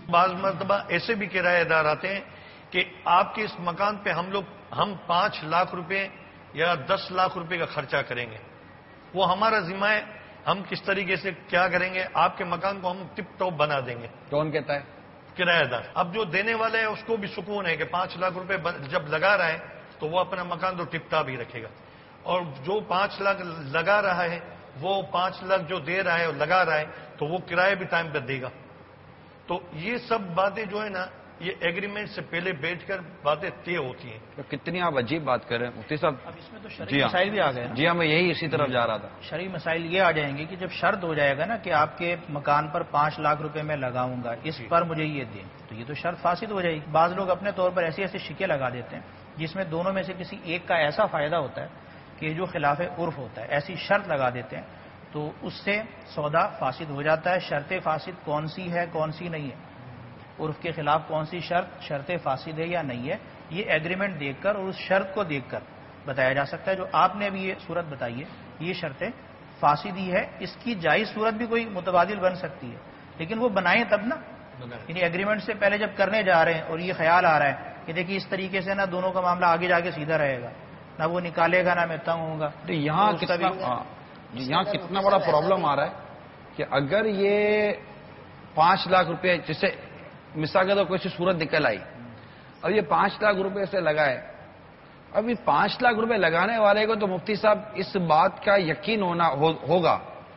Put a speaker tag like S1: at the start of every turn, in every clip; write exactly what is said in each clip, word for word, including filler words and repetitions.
S1: بعض مرتبہ ایسے بھی کرایہ دار آتے ہیں کہ آپ کے اس مکان پہ ہم لوگ ہم پانچ لاکھ روپے یا دس لاکھ روپے کا خرچہ کریں گے، وہ ہمارا ذمہ ہے، ہم کس طریقے سے کیا کریں گے، آپ کے مکان کو ہم ٹپ ٹاپ بنا دیں گے۔
S2: کون کہتا ہے؟
S1: کرایہ دار۔ اب جو دینے والے ہیں اس کو بھی سکون ہے کہ پانچ لاکھ روپے جب لگا رہا ہے تو وہ اپنا مکان تو ٹپ ٹاپ ہی رکھے گا، اور جو پانچ لاکھ لگا رہا ہے وہ پانچ لاکھ جو دے رہا ہے اور لگا رہا ہے تو وہ کرایہ بھی ٹائم پہ دے گا۔ تو یہ سب باتیں جو ہے نا یہ ایگریمنٹ سے پہلے بیٹھ کر باتیں طے ہوتی ہیں۔
S2: تو کتنی آپ عجیب بات کر رہے ہیں مفتی صاحب۔
S3: اب اس میں تو شرعی مسائل بھی آ گئے۔
S2: جی ہاں، میں یہی اسی طرف جا رہا تھا۔
S3: شرعی مسائل یہ آ جائیں گے کہ جب شرط ہو جائے گا نا کہ آپ کے مکان پر پانچ لاکھ روپے میں لگاؤں گا، اس پر مجھے یہ دیں، تو یہ تو شرط فاسد ہو جائے گی۔ بعض لوگ اپنے طور پر ایسی ایسی شکیں لگا دیتے ہیں جس میں دونوں میں سے کسی ایک کا ایسا فائدہ ہوتا ہے کہ جو خلاف عرف ہوتا ہے، ایسی شرط لگا دیتے ہیں تو اس سے سودا فاسد ہو جاتا ہے۔ شرط فاسد کون سی ہے کون سی نہیں ہے، عرف کے خلاف کون سی شرط شرط فاسد ہے یا نہیں ہے، یہ ایگریمنٹ دیکھ کر اور اس شرط کو دیکھ کر بتایا جا سکتا ہے۔ جو آپ نے ابھی یہ صورت بتائی ہے یہ شرط فاسد ہی ہے، اس کی جائز صورت بھی کوئی متبادل بن سکتی ہے، لیکن وہ بنائیں تب نا، یعنی ایگریمنٹ سے پہلے جب کرنے جا رہے ہیں اور یہ خیال آ رہا ہے کہ دیکھیے اس طریقے سے نا دونوں کا معاملہ آگے جا کے سیدھا رہے گا، نہ وہ نکالے گا نہ میں تنگ ہوں گا۔
S2: یہاں کتنا یہاں کتنا بڑا پرابلم آ رہا ہے کہ اگر یہ پانچ لاکھ روپے جسے مثال کے طور کوئی صورت نکل آئی، اب یہ پانچ لاکھ روپے سے لگائے، اب یہ پانچ لاکھ روپے لگانے والے کو تو مفتی صاحب اس بات کا یقین ہونا ہوگا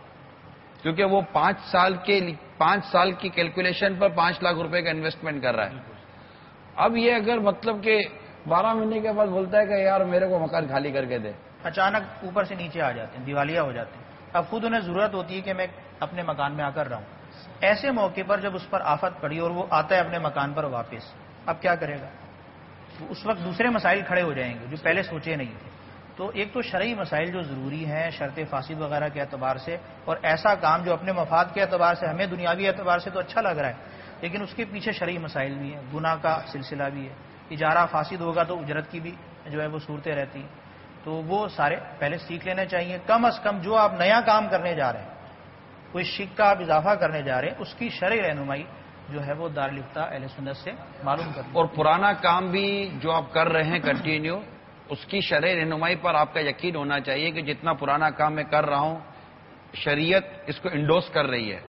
S2: کیونکہ وہ پانچ سال کے پانچ سال کی کیلکولیشن پر پانچ لاکھ روپے کا انویسٹمنٹ کر رہا ہے۔ اب یہ اگر مطلب کہ بارہ مہینے کے بعد بولتا ہے کہ یار میرے کو مکان خالی کر کے دے،
S3: اچانک اوپر سے نیچے آ جاتے ہیں، دیوالیہ ہو جاتے ہیں، اب خود انہیں ضرورت ہوتی ہے کہ میں اپنے مکان میں آ کر رہا ہوں، ایسے موقع پر جب اس پر آفت پڑی اور وہ آتا ہے اپنے مکان پر واپس، اب کیا کرے گا؟ اس وقت دوسرے مسائل کھڑے ہو جائیں گے جو پہلے سوچے نہیں تھے۔ تو ایک تو شرعی مسائل جو ضروری ہیں شرط فاسد وغیرہ کے اعتبار سے، اور ایسا کام جو اپنے مفاد کے اعتبار سے ہمیں دنیاوی اعتبار سے تو اچھا لگ رہا ہے لیکن اس کے پیچھے شرعی مسائل بھی ہیں، گناہ کا سلسلہ بھی ہے، اجارہ فاسد ہوگا تو اجرت کی بھی جو ہے وہ صورتیں رہتی ہیں، تو وہ سارے پہلے سیکھ لینے چاہیے۔ کم از کم جو آپ نیا کام کرنے جا رہے ہیں، کوئی شک کا آپ اضافہ کرنے جا رہے ہیں، اس کی شرعی رہنمائی جو ہے وہ دارالفتہ اہل سنت سے معلوم کریں،
S2: اور پرانا کام بھی جو آپ کر رہے ہیں کنٹینیو، اس کی شرعی رہنمائی پر آپ کا یقین ہونا چاہیے کہ جتنا پرانا کام میں کر رہا ہوں شریعت اس کو انڈوس کر رہی ہے۔